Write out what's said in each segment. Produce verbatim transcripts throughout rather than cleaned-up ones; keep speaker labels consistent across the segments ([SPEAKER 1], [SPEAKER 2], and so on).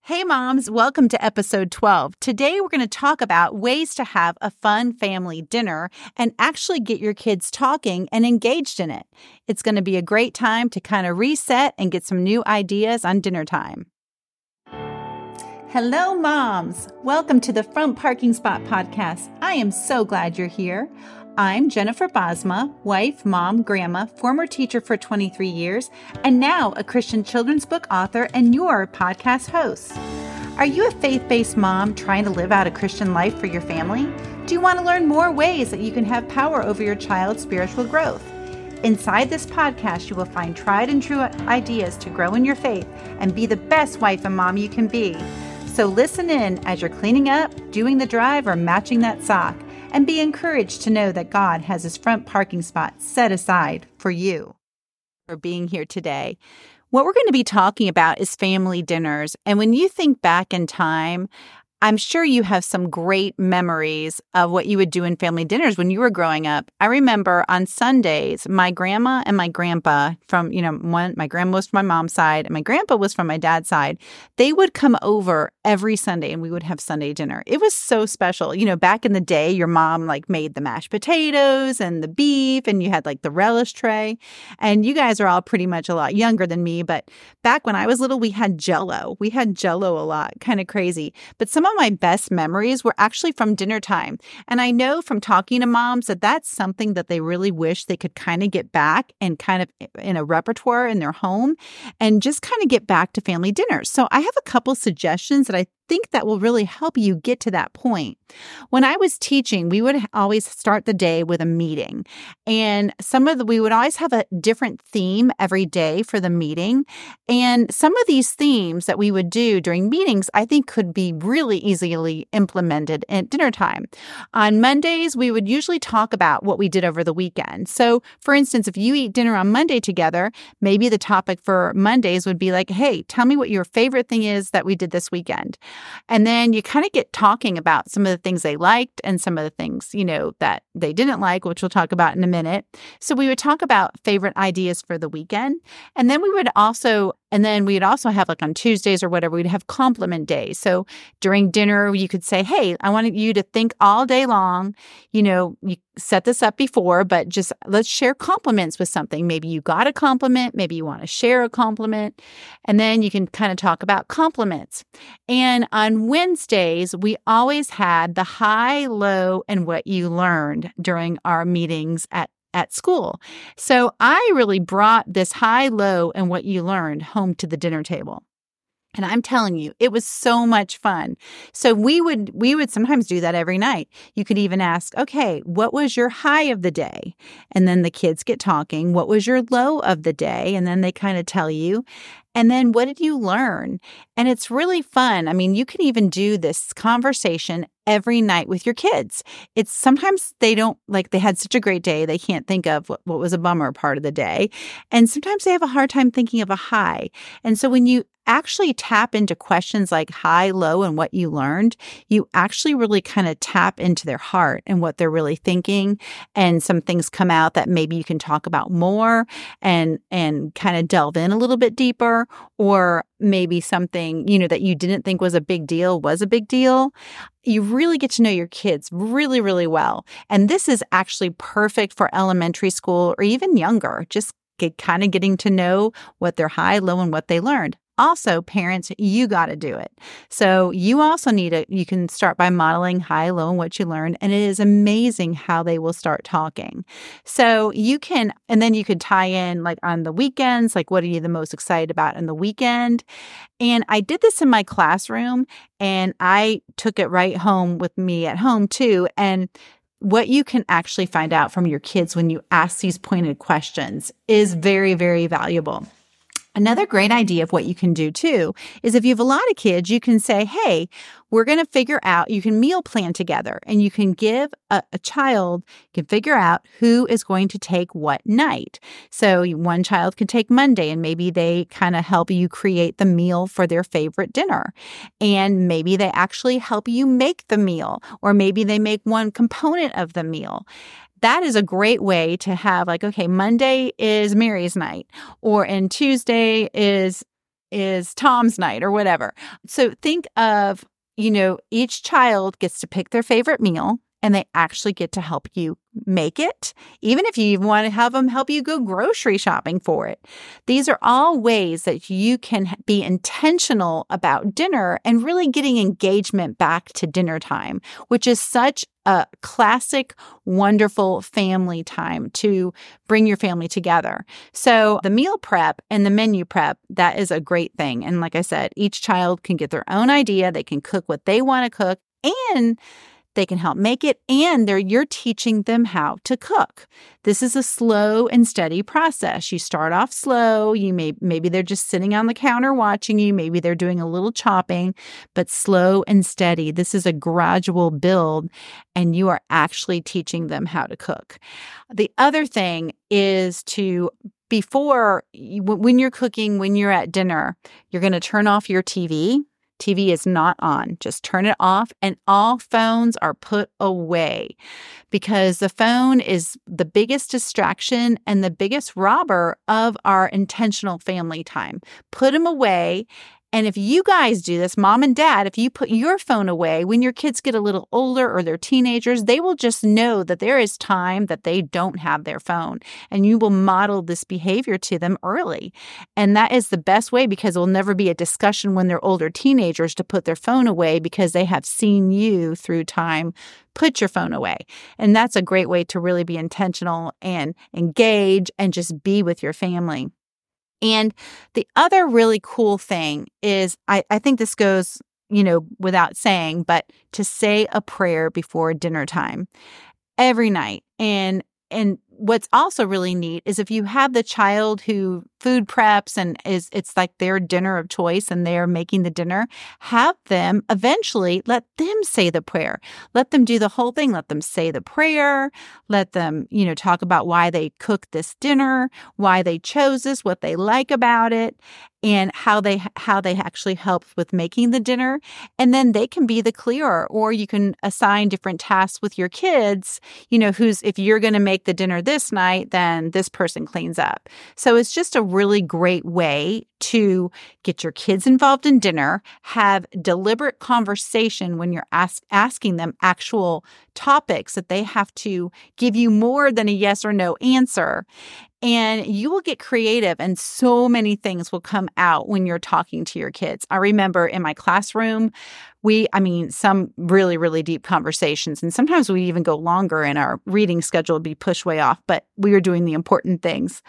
[SPEAKER 1] Hey moms, welcome to episode twelve. Today we're going to talk about ways to have a fun family dinner and actually get your kids talking and engaged in it. It's going to be a great time to kind of reset and get some new ideas on dinner time. Hello moms, welcome to the Front Parking Spot podcast. I am so glad you're here. I'm Jennifer Bosma, wife, mom, grandma, former teacher for twenty-three years, and now a Christian children's book author and your podcast host. Are you a faith-based mom trying to live out a Christian life for your family? Do you want to learn more ways that you can have power over your child's spiritual growth? Inside this podcast, you will find tried and true ideas to grow in your faith and be the best wife and mom you can be. So listen in as you're cleaning up, doing the drive, or matching that sock. And be encouraged to know that God has his front parking spot set aside for you. For being here today. What we're going to be talking about is family dinners. And when you think back in time, I'm sure you have some great memories of what you would do in family dinners when you were growing up. I remember on Sundays, my grandma and my grandpa from, you know, one, my grandma was from my mom's side and my grandpa was from my dad's side. They would come over every Sunday and we would have Sunday dinner. It was so special. You know, back in the day, your mom like made the mashed potatoes and the beef and you had like the relish tray. And you guys are all pretty much a lot younger than me. But back when I was little, we had Jell-O. We had Jell-O a lot, kind of crazy. But some of my best memories were actually from dinner time. And I know from talking to moms that that's something that they really wish they could kind of get back and kind of in a repertoire in their home and just kind of get back to family dinners. So I have a couple suggestions that I think that will really help you get to that point. When I was teaching, we would always start the day with a meeting. And some of the, we would always have a different theme every day for the meeting. And some of these themes that we would do during meetings, I think could be really easily implemented at dinner time. On Mondays, we would usually talk about what we did over the weekend. So for instance, if you eat dinner on Monday together, maybe the topic for Mondays would be like, hey, tell me what your favorite thing is that we did this weekend. And then you kind of get talking about some of the things they liked and some of the things, you know, that they didn't like, which we'll talk about in a minute. So we would talk about favorite ideas for the weekend. And then we would also, and then we'd also have like on Tuesdays or whatever, we'd have compliment days. So during dinner, you could say, hey, I wanted you to think all day long, you know, you set this up before, but just let's share compliments with something. Maybe you got a compliment, maybe you want to share a compliment, and then you can kind of talk about compliments. And on Wednesdays, we always had the high, low, and what you learned during our meetings at at school. So I really brought this high, low, and what you learned home to the dinner table. And I'm telling you, it was so much fun. So we would we would sometimes do that every night. You could even ask, okay, what was your high of the day? And then the kids get talking. What was your low of the day? And then they kind of tell you. And then what did you learn? And it's really fun. I mean, you can even do this conversation every night with your kids. It's sometimes they don't like they had such a great day. They can't think of what, what was a bummer part of the day. And sometimes they have a hard time thinking of a high. And so when you actually tap into questions like high, low, and what you learned, you actually really kind of tap into their heart and what they're really thinking. And some things come out that maybe you can talk about more and, and kind of delve in a little bit deeper, or maybe something, you know, that you didn't think was a big deal was a big deal. You really get to know your kids really, really well. And this is actually perfect for elementary school or even younger, just get, kind of getting to know what their high, low, and what they learned. Also, parents, you got to do it. So you also need to, you can start by modeling high, low, and what you learned. And it is amazing how they will start talking. So you can, and then you could tie in like on the weekends, like what are you the most excited about in the weekend? And I did this in my classroom and I took it right home with me at home too. And what you can actually find out from your kids when you ask these pointed questions is very, very valuable. Another great idea of what you can do too is if you have a lot of kids, you can say, hey, we're going to figure out, you can meal plan together and you can give a, a child, can figure out who is going to take what night. So one child can take Monday and maybe they kind of help you create the meal for their favorite dinner. And maybe they actually help you make the meal, or maybe they make one component of the meal. That is a great way to have like, okay, Monday is Mary's night, or and Tuesday is is Tom's night or whatever. So think of, you know, each child gets to pick their favorite meal and they actually get to help you make it, even if you even want to have them help you go grocery shopping for it. These are all ways that you can be intentional about dinner and really getting engagement back to dinner time, which is such a classic, wonderful family time to bring your family together. So the meal prep and the menu prep, that is a great thing. And like I said, each child can get their own idea. They can cook what they want to cook, and they can help make it, and they're, you're teaching them how to cook. This is a slow and steady process. You start off slow. You may maybe they're just sitting on the counter watching you. Maybe they're doing a little chopping, but slow and steady. This is a gradual build, and you are actually teaching them how to cook. The other thing is to before when you're cooking, when you're at dinner, you're going to turn off your T V. T V is not on. Just turn it off, and all phones are put away, because the phone is the biggest distraction and the biggest robber of our intentional family time. Put them away. And if you guys do this, mom and dad, if you put your phone away, when your kids get a little older or they're teenagers, they will just know that there is time that they don't have their phone. And you will model this behavior to them early. And that is the best way, because it will never be a discussion when they're older teenagers to put their phone away, because they have seen you through time put your phone away. And that's a great way to really be intentional and engage and just be with your family. And the other really cool thing is, I, I think this goes, you know, without saying, but to say a prayer before dinner time every night. And and what's also really neat is if you have the child who food preps and is it's like their dinner of choice and they're making the dinner, have them eventually let them say the prayer. Let them do the whole thing. Let them say the prayer. Let them, you know, talk about why they cooked this dinner, why they chose this, what they like about it, and how they how they actually helped with making the dinner. And then they can be the clearer, or you can assign different tasks with your kids, you know, who's, if you're going to make the dinner this night, then this person cleans up. So it's just a really great way to get your kids involved in dinner, have deliberate conversation when you're ask, asking them actual topics that they have to give you more than a yes or no answer. And you will get creative, and so many things will come out when you're talking to your kids. I remember in my classroom, we, I mean, some really, really deep conversations. And sometimes we even go longer, and our reading schedule would be pushed way off, but we were doing the important things.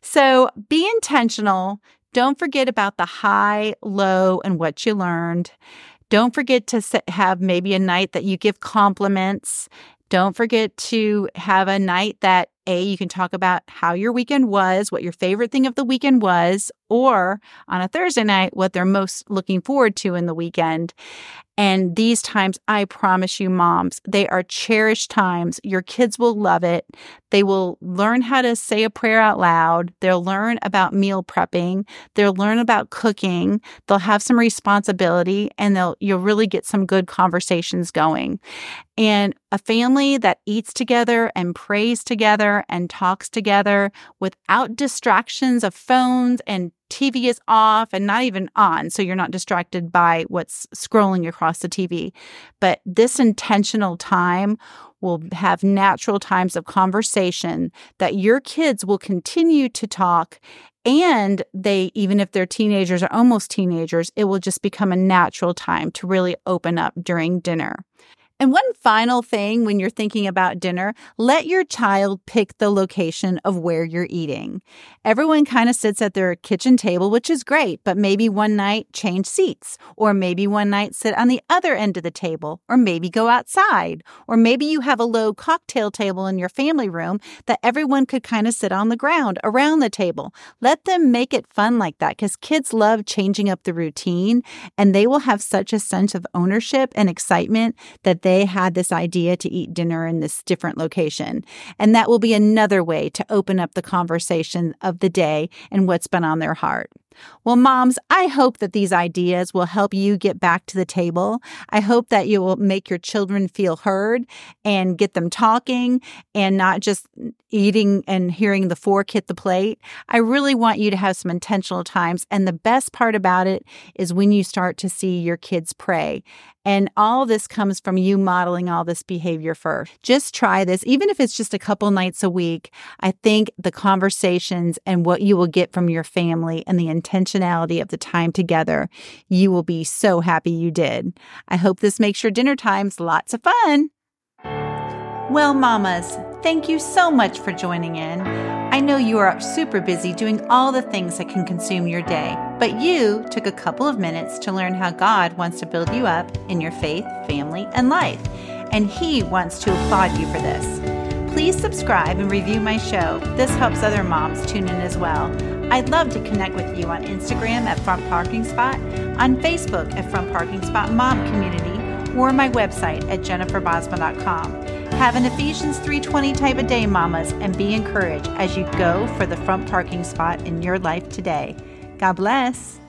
[SPEAKER 1] So be intentional. Don't forget about the high, low, and what you learned. Don't forget to have maybe a night that you give compliments. Don't forget to have a night that, A, you can talk about how your weekend was, what your favorite thing of the weekend was, or on a Thursday night, what they're most looking forward to in the weekend. And these times, I promise you, moms, they are cherished times. Your kids will love it. They will learn how to say a prayer out loud. They'll learn about meal prepping. They'll learn about cooking. They'll have some responsibility, and they'll you'll really get some good conversations going. And a family that eats together and prays together and talks together without distractions of phones, and T V is off and not even on, so you're not distracted by what's scrolling across the T V. But this intentional time will have natural times of conversation that your kids will continue to talk. And they, even if they're teenagers or almost teenagers, it will just become a natural time to really open up during dinner. And one final thing when you're thinking about dinner, let your child pick the location of where you're eating. Everyone kind of sits at their kitchen table, which is great, but maybe one night change seats, or maybe one night sit on the other end of the table, or maybe go outside, or maybe you have a low cocktail table in your family room that everyone could kind of sit on the ground around the table. Let them make it fun like that, because kids love changing up the routine, and they will have such a sense of ownership and excitement that they They had this idea to eat dinner in this different location. And that will be another way to open up the conversation of the day and what's been on their heart. Well, moms, I hope that these ideas will help you get back to the table. I hope that you will make your children feel heard and get them talking and not just eating and hearing the fork hit the plate. I really want you to have some intentional times. And the best part about it is when you start to see your kids pray. And all this comes from you modeling all this behavior first. Just try this, even if it's just a couple nights a week. I think the conversations and what you will get from your family and the intentionality of the time together, you will be so happy you did. I hope this makes your dinner times lots of fun. Well, mamas, thank you so much for joining in. I know you are super busy doing all the things that can consume your day, but you took a couple of minutes to learn how God wants to build you up in your faith, family, and life, and He wants to applaud you for this. Please subscribe and review my show. This helps other moms tune in as well. I'd love to connect with you on Instagram at Front Parking Spot, on Facebook at Front Parking Spot Mom Community, or my website at jennifer bosma dot com. Have an Ephesians three twenty type of day, mamas, and be encouraged as you go for the front parking spot in your life today. God bless.